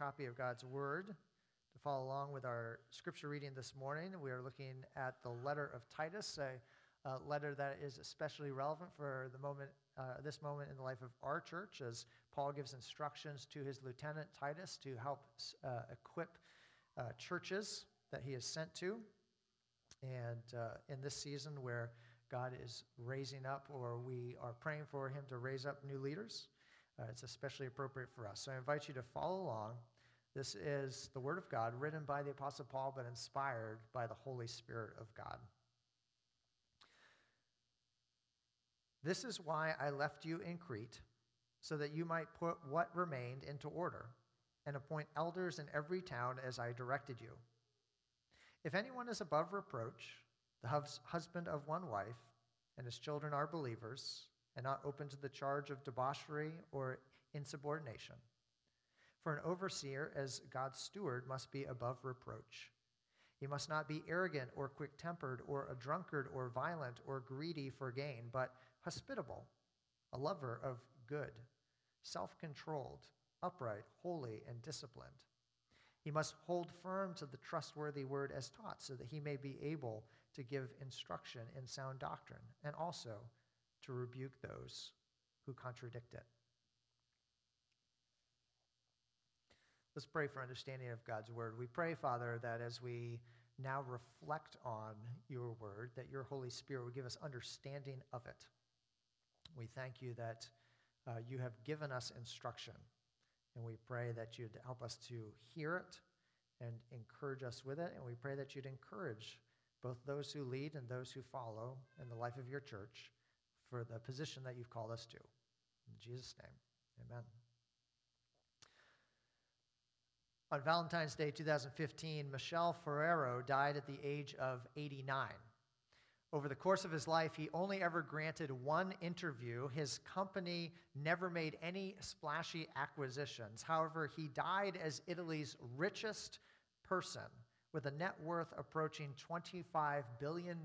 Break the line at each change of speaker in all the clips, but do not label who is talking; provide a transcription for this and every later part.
copy of God's Word to follow along with our scripture reading this morning. We are looking at the letter of Titus, a letter that is especially relevant for the moment, this moment in the life of our church, as Paul gives instructions to his lieutenant Titus to help equip churches that he is sent to. And in this season where God is raising up, or we are praying for him to raise up new leaders, it's especially appropriate for us. So I invite you to follow along. This is the Word of God written by the Apostle Paul, but inspired by the Holy Spirit of God. This is why I left you in Crete, so that you might put what remained into order, and appoint elders in every town as I directed you. If anyone is above reproach, the husband of one wife, and his children are believers, and not open to the charge of debauchery or insubordination. For an overseer, as God's steward, must be above reproach. He must not be arrogant or quick-tempered or a drunkard or violent or greedy for gain, but hospitable, a lover of good, self-controlled, upright, holy, and disciplined. He must hold firm to the trustworthy word as taught, so that he may be able to give instruction in sound doctrine, and also to rebuke those who contradict it. Let's pray for understanding of God's word. We pray, Father, that as we now reflect on your word, that your Holy Spirit will give us understanding of it. We thank you that you have given us instruction, and we pray that you'd help us to hear it and encourage us with it, and we pray that you'd encourage both those who lead and those who follow in the life of your church for the position that you've called us to. In Jesus' name, amen. On Valentine's Day 2015, Michel Ferrero died at the age of 89. Over the course of his life, he only ever granted one interview. His company never made any splashy acquisitions. However, he died as Italy's richest person with a net worth approaching $25 billion.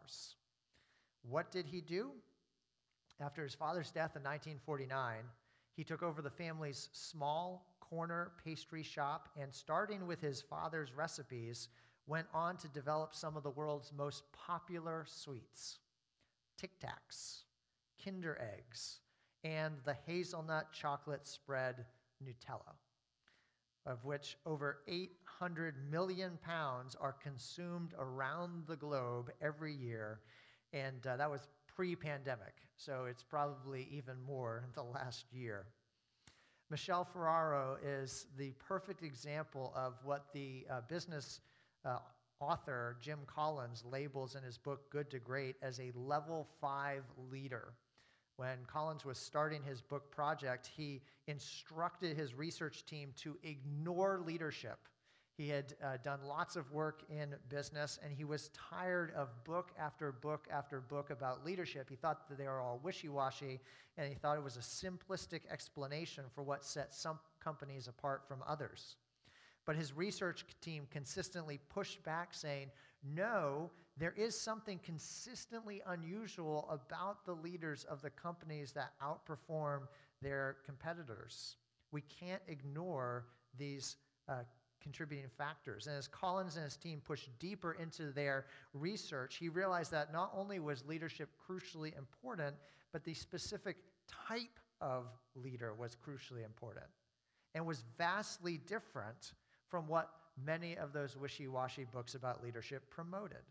What did he do? After his father's death in 1949, he took over the family's small corner pastry shop, and starting with his father's recipes, went on to develop some of the world's most popular sweets: Tic Tacs, Kinder Eggs, and the hazelnut chocolate spread Nutella, of which over 800 million pounds are consumed around the globe every year, and that was pre-pandemic, so it's probably even more in the last year. Michel Ferrero is the perfect example of what the business author Jim Collins labels in his book Good to Great as a level 5 leader. When Collins was starting his book project, he instructed his research team to ignore leadership. He had done lots of work in business, and he was tired of book after book after book about leadership. He thought that they were all wishy-washy, and he thought it was a simplistic explanation for what sets some companies apart from others. But his research team consistently pushed back, saying, no, there is something consistently unusual about the leaders of the companies that outperform their competitors. We can't ignore these contributing factors. And as Collins and his team pushed deeper into their research, he realized that not only was leadership crucially important, but the specific type of leader was crucially important and was vastly different from what many of those wishy-washy books about leadership promoted.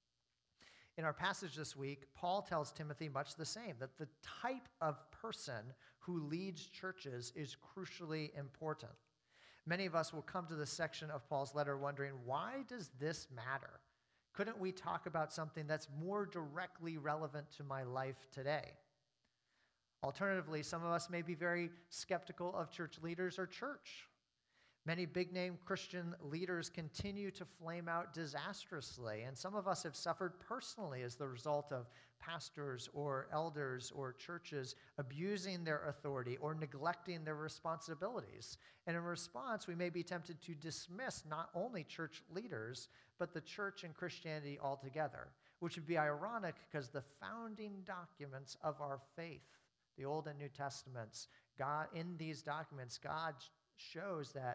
In our passage this week, Paul tells Timothy much the same, that the type of person who leads churches is crucially important. Many of us will come to this section of Paul's letter wondering, why does this matter? Couldn't we talk about something that's more directly relevant to my life today? Alternatively, some of us may be very skeptical of church leaders or church. Many big-name Christian leaders continue to flame out disastrously, and some of us have suffered personally as the result of pastors or elders or churches abusing their authority or neglecting their responsibilities. And in response, we may be tempted to dismiss not only church leaders, but the church and Christianity altogether, which would be ironic because the founding documents of our faith, the Old and New Testaments, God, in these documents, God shows that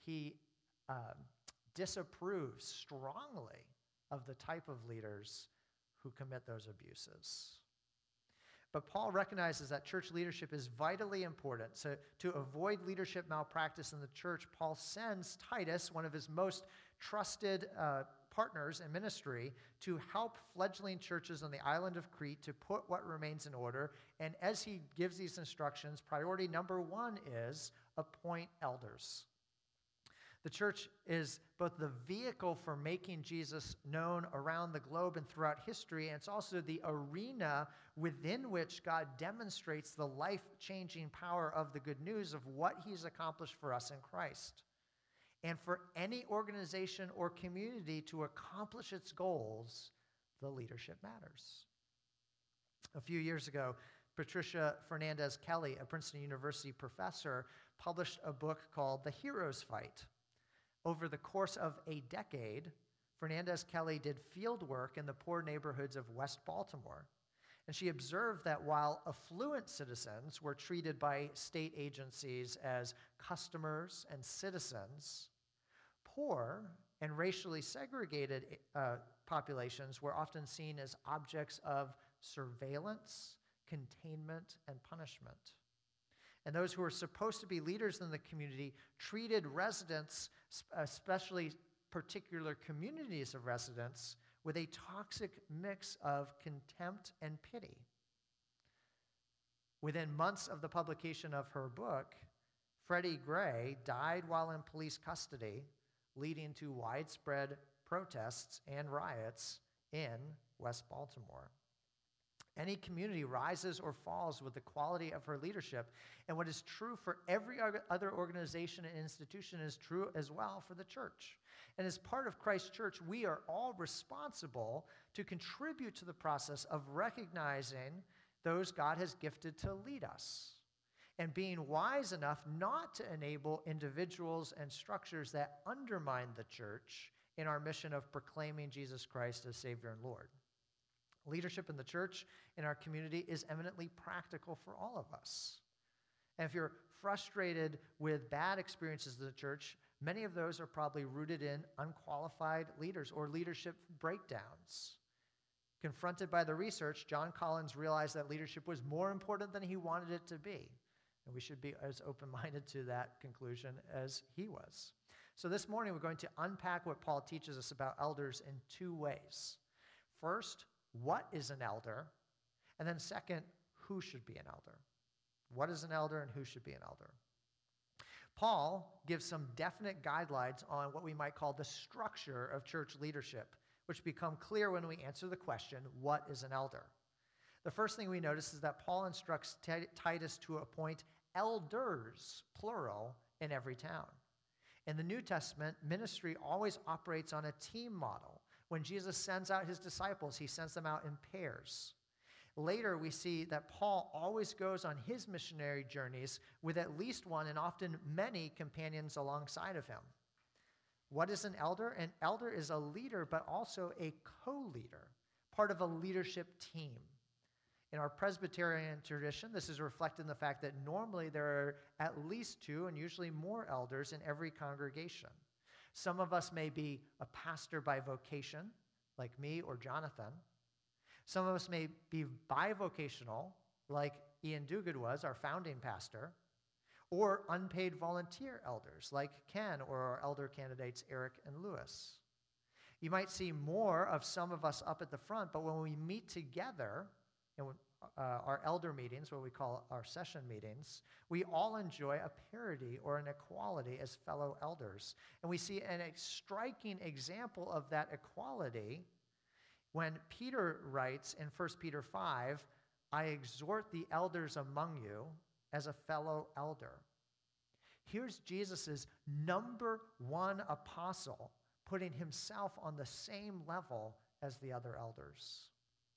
he disapproves strongly of the type of leaders who commit those abuses. But Paul recognizes that church leadership is vitally important. So to avoid leadership malpractice in the church, Paul sends Titus, one of his most trusted partners in ministry, to help fledgling churches on the island of Crete to put what remains in order. And as he gives these instructions, priority number one is appoint elders. The church is both the vehicle for making Jesus known around the globe and throughout history, and it's also the arena within which God demonstrates the life-changing power of the good news of what he's accomplished for us in Christ. And for any organization or community to accomplish its goals, the leadership matters. A few years ago, Patricia Fernandez Kelly, a Princeton University professor, published a book called The Hero's Fight. Over the course of a decade, Fernandez Kelly did field work in the poor neighborhoods of West Baltimore. And she observed that while affluent citizens were treated by state agencies as customers and citizens, poor and racially segregated populations were often seen as objects of surveillance, containment, and punishment. And those who were supposed to be leaders in the community treated residents, especially particular communities of residents, with a toxic mix of contempt and pity. Within months of the publication of her book, Freddie Gray died while in police custody, leading to widespread protests and riots in West Baltimore. Any community rises or falls with the quality of her leadership, and what is true for every other organization and institution is true as well for the church. And as part of Christ Church, we are all responsible to contribute to the process of recognizing those God has gifted to lead us, and being wise enough not to enable individuals and structures that undermine the church in our mission of proclaiming Jesus Christ as Savior and Lord. Leadership in the church, in our community, is eminently practical for all of us. And if you're frustrated with bad experiences in the church, many of those are probably rooted in unqualified leaders or leadership breakdowns. Confronted by the research, John Collins realized that leadership was more important than he wanted it to be. And we should be as open-minded to that conclusion as he was. So this morning, we're going to unpack what Paul teaches us about elders in two ways. First, what is an elder? And then second, who should be an elder? What is an elder and who should be an elder? Paul gives some definite guidelines on what we might call the structure of church leadership, which become clear when we answer the question, what is an elder? The first thing we notice is that Paul instructs Titus to appoint elders, plural, in every town. In the New Testament, ministry always operates on a team model. When Jesus sends out his disciples, he sends them out in pairs. Later, we see that Paul always goes on his missionary journeys with at least one and often many companions alongside of him. What is an elder? An elder is a leader, but also a co-leader, part of a leadership team. In our Presbyterian tradition, this is reflected in the fact that normally there are at least two and usually more elders in every congregation. Some of us may be a pastor by vocation, like me or Jonathan. Some of us may be bivocational, like Ian Duguid was, our founding pastor, or unpaid volunteer elders, like Ken or our elder candidates, Eric and Lewis. You might see more of some of us up at the front, but when we meet together, in our elder meetings, what we call our session meetings, we all enjoy a parity or an equality as fellow elders. And we see a striking example of that equality when Peter writes in 1 Peter 5, I exhort the elders among you as a fellow elder. Here's Jesus' number one apostle putting himself on the same level as the other elders.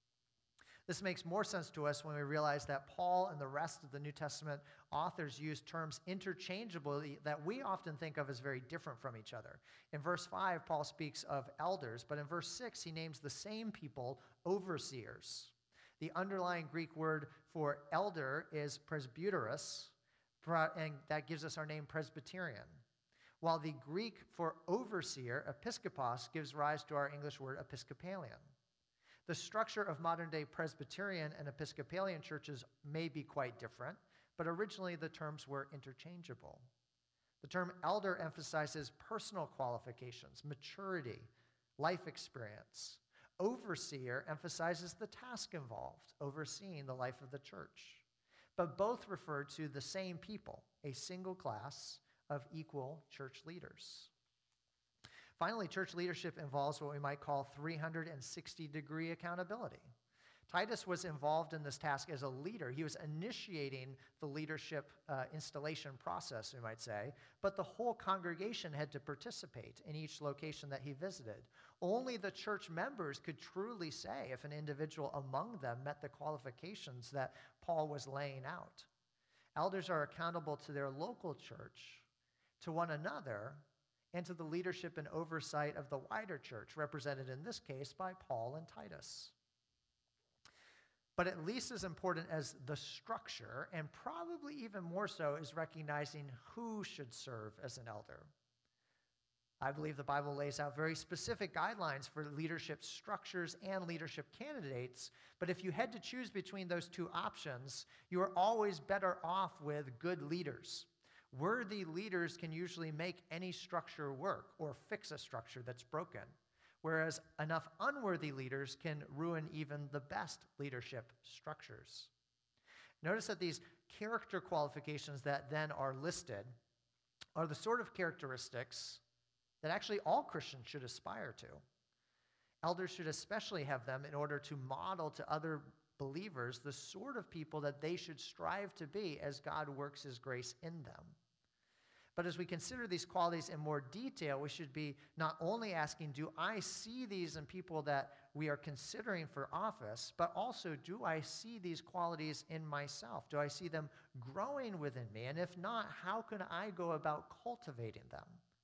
This makes more sense to us when we realize that Paul and the rest of the New Testament authors use terms interchangeably that we often think of as very different from each other. In verse 5, Paul speaks of elders, but in verse 6, he names the same people overseers. The underlying Greek word for elder is presbyteros, and that gives us our name Presbyterian. while the Greek for overseer, episkopos, gives rise to our English word Episcopalian. The structure of modern-day Presbyterian and Episcopalian churches may be quite different, but originally the terms were interchangeable. The term elder emphasizes personal qualifications, maturity, life experience. Overseer emphasizes the task involved, overseeing the life of the church. But both refer to the same people, a single class of equal church leaders. Finally, church leadership involves what we might call 360-degree accountability. Titus was involved in this task as a leader. He was initiating the leadership installation process, we might say, but the whole congregation had to participate in each location that he visited. Only the church members could truly say if an individual among them met the qualifications that Paul was laying out. Elders are accountable to their local church, to one another, and to the leadership and oversight of the wider church, represented in this case by Paul and Titus. But at least as important as the structure, and probably even more so, is recognizing who should serve as an elder. I believe the Bible lays out very specific guidelines for leadership structures and leadership candidates, but if you had to choose between those two options, you are always better off with good leaders. Worthy leaders can usually make any structure work or fix a structure that's broken, whereas enough unworthy leaders can ruin even the best leadership structures. Notice that these character qualifications that then are listed are the sort of characteristics that actually all Christians should aspire to. Elders should especially have them in order to model to other believers the sort of people that they should strive to be as God works his grace in them. But as we consider these qualities in more detail, we should be not only asking, do I see these in people that we are considering for office, but also, do I see these qualities in myself? Do I see them growing within me? And if not, how can I go about cultivating them?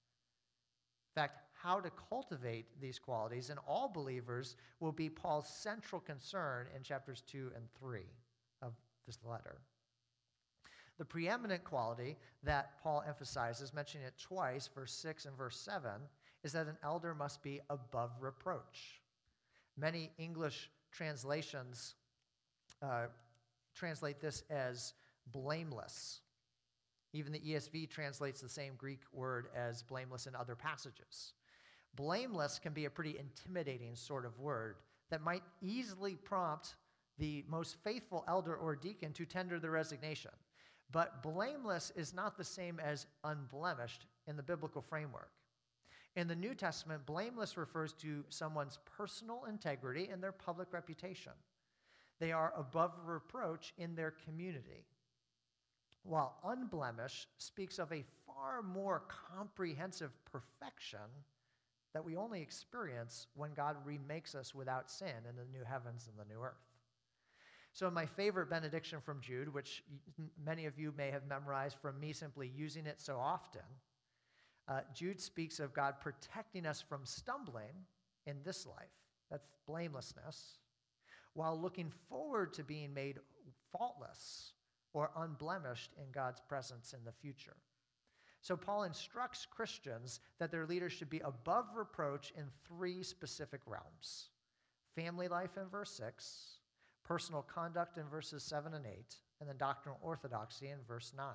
In fact, how to cultivate these qualities in all believers will be Paul's central concern in chapters 2 and 3 of this letter. The preeminent quality that Paul emphasizes, mentioning it twice, verse 6 and verse 7, is that an elder must be above reproach. Many English translations translate this as blameless. Even the ESV translates the same Greek word as blameless in other passages. Blameless can be a pretty intimidating sort of word that might easily prompt the most faithful elder or deacon to tender the resignation. But blameless is not the same as unblemished in the biblical framework. In the New Testament, blameless refers to someone's personal integrity and their public reputation. They are above reproach in their community, while unblemished speaks of a far more comprehensive perfection that we only experience when God remakes us without sin in the new heavens and the new earth. So my favorite benediction from Jude, which many of you may have memorized from me simply using it so often, Jude speaks of God protecting us from stumbling in this life, that's blamelessness, while looking forward to being made faultless or unblemished in God's presence in the future. So Paul instructs Christians that their leaders should be above reproach in three specific realms: family life in verse 6, personal conduct in verses 7 and 8, and then doctrinal orthodoxy in verse 9.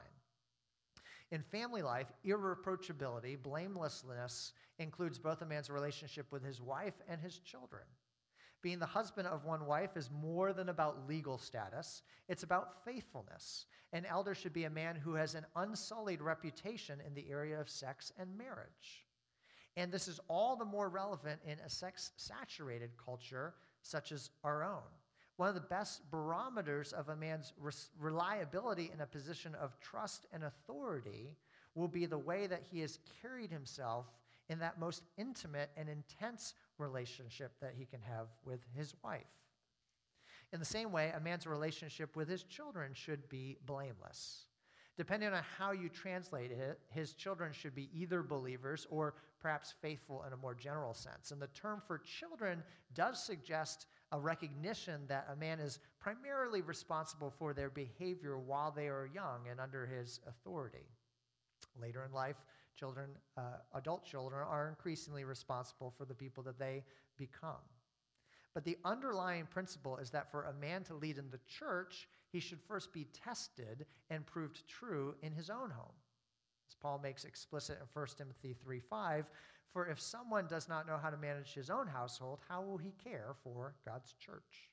In family life, irreproachability, blamelessness, includes both a man's relationship with his wife and his children. Being the husband of one wife is more than about legal status. It's about faithfulness. An elder should be a man who has an unsullied reputation in the area of sex and marriage. And this is all the more relevant in a sex-saturated culture such as our own. One of the best barometers of a man's reliability in a position of trust and authority will be the way that he has carried himself in that most intimate and intense relationship that he can have with his wife. In the same way, a man's relationship with his children should be blameless. Depending on how you translate it, his children should be either believers or perhaps faithful in a more general sense. And the term for children does suggest a recognition that a man is primarily responsible for their behavior while they are young and under his authority. Later in life, adult children are increasingly responsible for the people that they become. But the underlying principle is that for a man to lead in the church, he should first be tested and proved true in his own home. As Paul makes explicit in 1 Timothy 3:5, for if someone does not know how to manage his own household, how will he care for God's church?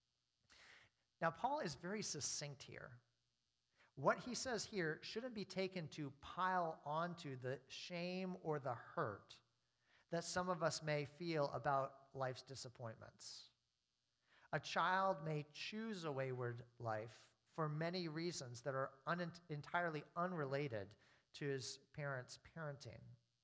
Now, Paul is very succinct here. What he says here shouldn't be taken to pile onto the shame or the hurt that some of us may feel about life's disappointments. A child may choose a wayward life for many reasons that are entirely unrelated to his parents' parenting.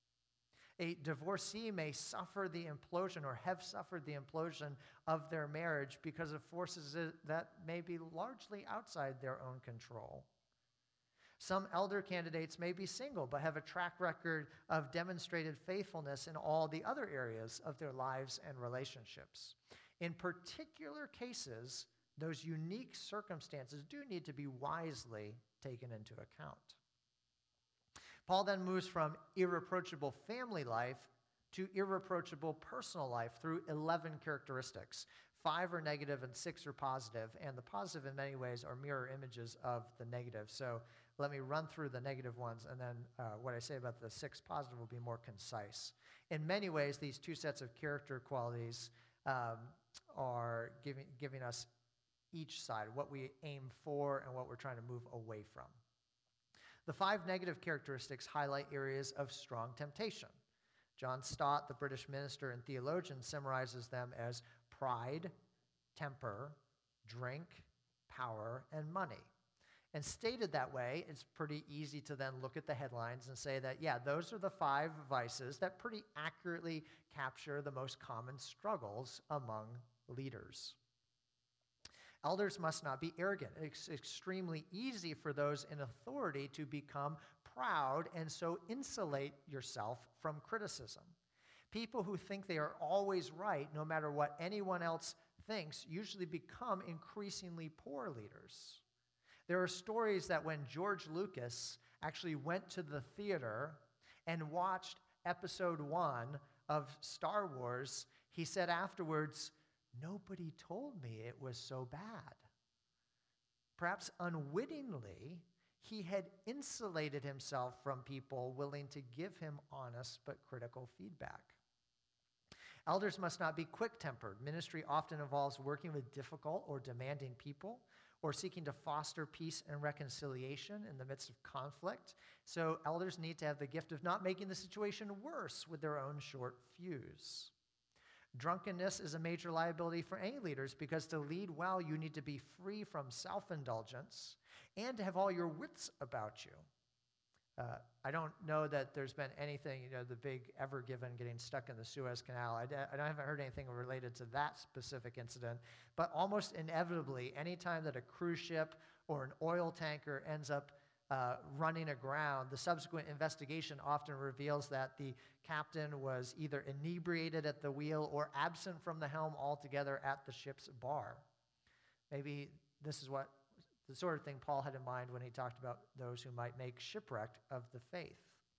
A divorcee may suffer the implosion or have suffered the implosion of their marriage because of forces that may be largely outside their own control. Some elder candidates may be single but have a track record of demonstrated faithfulness in all the other areas of their lives and relationships. In particular cases, those unique circumstances do need to be wisely taken into account. Paul then moves from irreproachable family life to irreproachable personal life through 11 characteristics. 5 are negative and 6 are positive, and the positive in many ways are mirror images of the negative. So let me run through the negative ones, and then what I say about the 6 positive will be more concise. In many ways, these two sets of character qualities are giving us each side, what we aim for and what we're trying to move away from. The 5 negative characteristics highlight areas of strong temptation. John Stott, the British minister and theologian, summarizes them as pride, temper, drink, power, and money. And stated that way, it's pretty easy to then look at the headlines and say that, yeah, those are the 5 vices that pretty accurately capture the most common struggles among leaders. Elders must not be arrogant. It's extremely easy for those in authority to become proud and so insulate yourself from criticism. People who think they are always right, no matter what anyone else thinks, usually become increasingly poor leaders. There are stories that when George Lucas actually went to the theater and watched episode 1 of Star Wars, he said afterwards, "Nobody told me it was so bad." Perhaps unwittingly, he had insulated himself from people willing to give him honest but critical feedback. Elders must not be quick-tempered. Ministry often involves working with difficult or demanding people or seeking to foster peace and reconciliation in the midst of conflict. So elders need to have the gift of not making the situation worse with their own short fuse. Drunkenness is a major liability for any leaders because to lead well, you need to be free from self-indulgence and to have all your wits about you. I don't know that there's been anything, the big Ever Given getting stuck in the Suez Canal. I haven't heard anything related to that specific incident, but almost inevitably, anytime that a cruise ship or an oil tanker ends up running aground, the subsequent investigation often reveals that the captain was either inebriated at the wheel or absent from the helm altogether at the ship's bar. Maybe this is what the sort of thing Paul had in mind when he talked about those who might make shipwreck of the faith.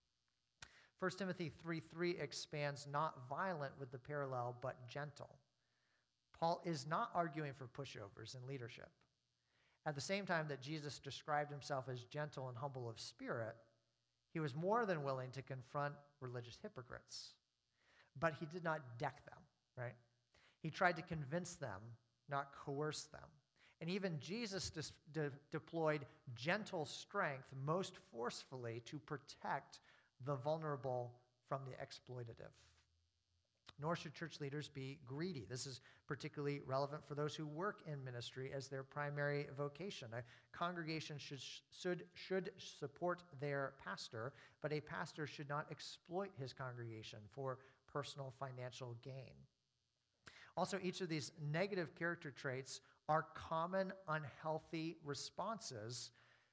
1 Timothy 3:3 expands not violent with the parallel, but gentle. Paul is not arguing for pushovers in leadership. At the same time that Jesus described himself as gentle and humble of spirit, he was more than willing to confront religious hypocrites. But he did not deck them, right? He tried to convince them, not coerce them. And even Jesus deployed gentle strength most forcefully to protect the vulnerable from the exploitative. Nor should church leaders be greedy. This is particularly relevant for those who work in ministry as their primary vocation. A congregation should support their pastor, but a pastor should not exploit his congregation for personal financial gain. Also, each of these negative character traits are common unhealthy responses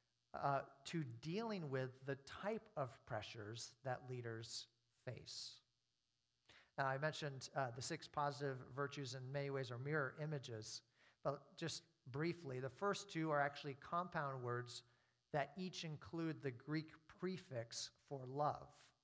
to dealing with the type of pressures that leaders face. Now, I mentioned the 6 positive virtues in many ways are mirror images, but just briefly, the first 2 are actually compound words that each include the Greek prefix for love.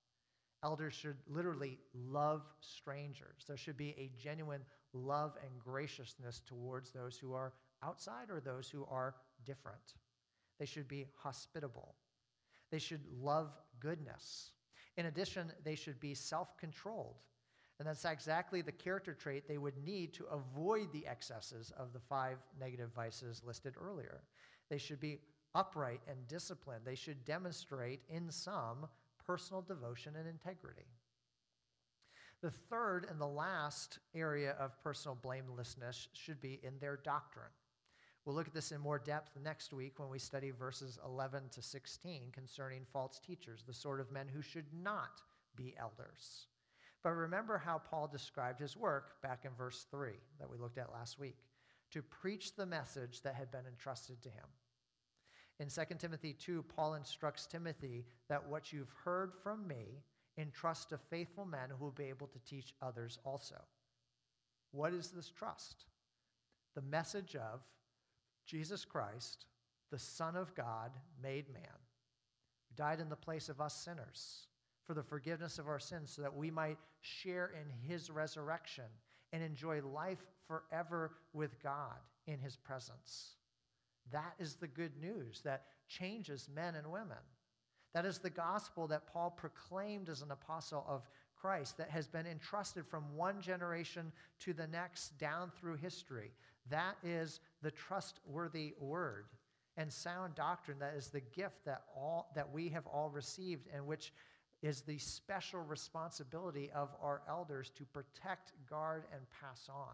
Elders should literally love strangers. There should be a genuine love and graciousness towards those who are outside or those who are different. They should be hospitable. They should love goodness. In addition, they should be self-controlled. And that's exactly the character trait they would need to avoid the excesses of the 5 negative vices listed earlier. They should be upright and disciplined. They should demonstrate in some personal devotion and integrity. The third and the last area of personal blamelessness should be in their doctrine. We'll look at this in more depth next week when we study verses 11 to 16 concerning false teachers, the sort of men who should not be elders. But remember how Paul described his work back in verse 3 that we looked at last week, to preach the message that had been entrusted to him. In 2 Timothy 2, Paul instructs Timothy that what you've heard from me, entrust to faithful men who will be able to teach others also. What is this trust? The message of Jesus Christ, the Son of God, made man, who died in the place of us sinners for the forgiveness of our sins so that we might share in his resurrection and enjoy life forever with God in his presence. That is the good news that changes men and women. That is the gospel that Paul proclaimed as an apostle of Christ that has been entrusted from one generation to the next down through history. That is the trustworthy word and sound doctrine that is the gift that we have all received, and which is the special responsibility of our elders to protect, guard, and pass on.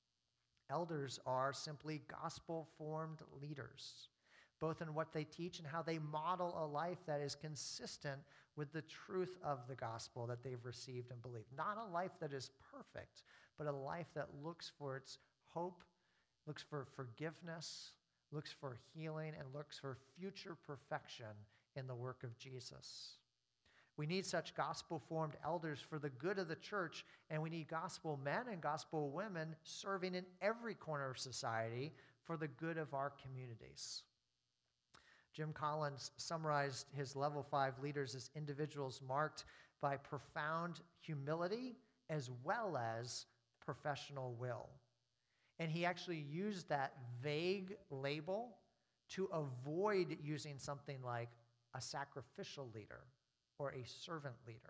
Elders are simply gospel-formed leaders, both in what they teach and how they model a life that is consistent with the truth of the gospel that they've received and believed. Not a life that is perfect, but a life that looks for its hope, looks for forgiveness, looks for healing, and looks for future perfection in the work of Jesus. We need such gospel-formed elders for the good of the church, and we need gospel men and gospel women serving in every corner of society for the good of our communities. Jim Collins summarized his level 5 leaders as individuals marked by profound humility as well as professional will. And he actually used that vague label to avoid using something like a sacrificial leader or a servant leader.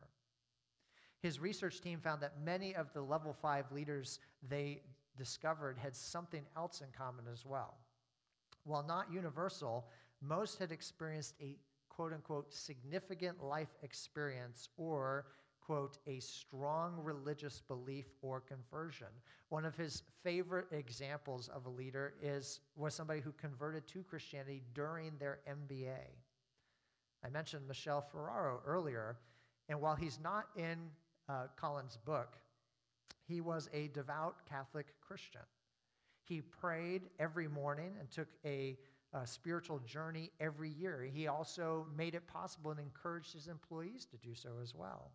His research team found that many of the level 5 leaders they discovered had something else in common as well. While not universal, most had experienced a quote-unquote significant life experience or quote a strong religious belief or conversion. One of his favorite examples of a leader was somebody who converted to Christianity during their MBA. I mentioned Michelle Ferraro earlier, and while he's not in Collins' book, he was a devout Catholic Christian. He prayed every morning and took a spiritual journey every year. He also made it possible and encouraged his employees to do so as well.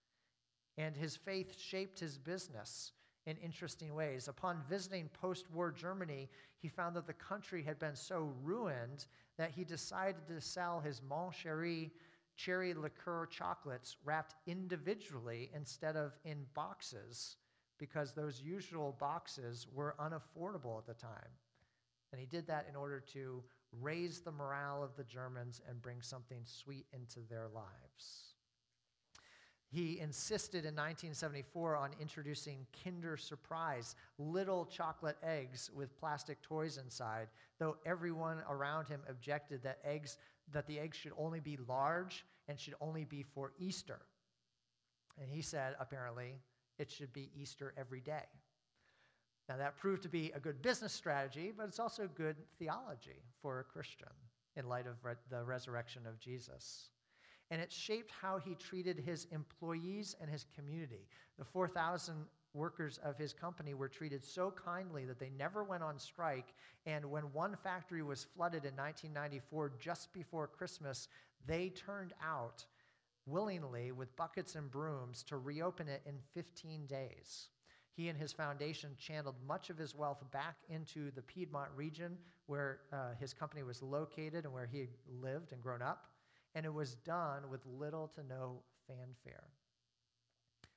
And his faith shaped his business in interesting ways. Upon visiting post-war Germany, he found that the country had been so ruined that he decided to sell his Mon Chéri cherry liqueur chocolates wrapped individually instead of in boxes, because those usual boxes were unaffordable at the time. And he did that in order to raise the morale of the Germans and bring something sweet into their lives. He insisted in 1974 on introducing Kinder Surprise, little chocolate eggs with plastic toys inside, though everyone around him objected that the eggs should only be large and should only be for Easter. And he said, apparently, it should be Easter every day. Now, that proved to be a good business strategy, but it's also good theology for a Christian in light of the resurrection of Jesus. And it shaped how he treated his employees and his community. The 4,000 workers of his company were treated so kindly that they never went on strike. And when one factory was flooded in 1994, just before Christmas, they turned out willingly with buckets and brooms to reopen it in 15 days. He and his foundation channeled much of his wealth back into the Piedmont region where his company was located and where he had lived and grown up. And it was done with little to no fanfare.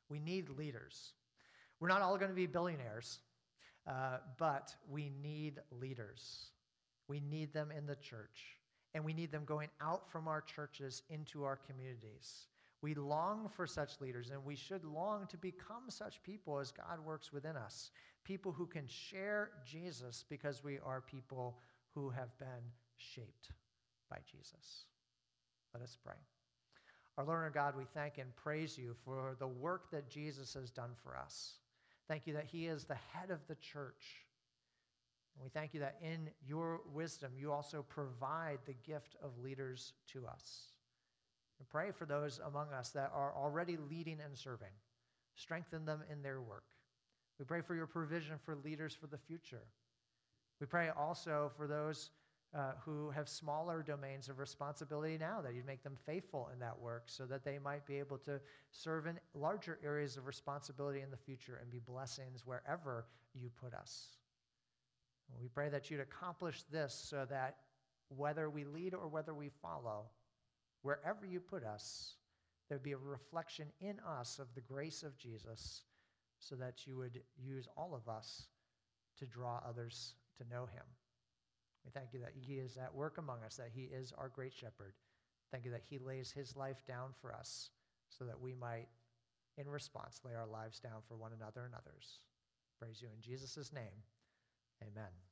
We need leaders. We're not all going to be billionaires, but we need leaders. We need them in the church, and we need them going out from our churches into our communities. We long for such leaders, and we should long to become such people as God works within us, people who can share Jesus because we are people who have been shaped by Jesus. Let us pray. Our Lord and God, we thank and praise you for the work that Jesus has done for us. Thank you that he is the head of the church. And we thank you that in your wisdom, you also provide the gift of leaders to us. We pray for those among us that are already leading and serving. Strengthen them in their work. We pray for your provision for leaders for the future. We pray also for those who have smaller domains of responsibility now, that you'd make them faithful in that work so that they might be able to serve in larger areas of responsibility in the future and be blessings wherever you put us. And we pray that you'd accomplish this so that whether we lead or whether we follow, wherever you put us, there'd be a reflection in us of the grace of Jesus so that you would use all of us to draw others to know him. We thank you that he is at work among us, that he is our great shepherd. Thank you that he lays his life down for us so that we might, in response, lay our lives down for one another and others. Praise you in Jesus' name. Amen.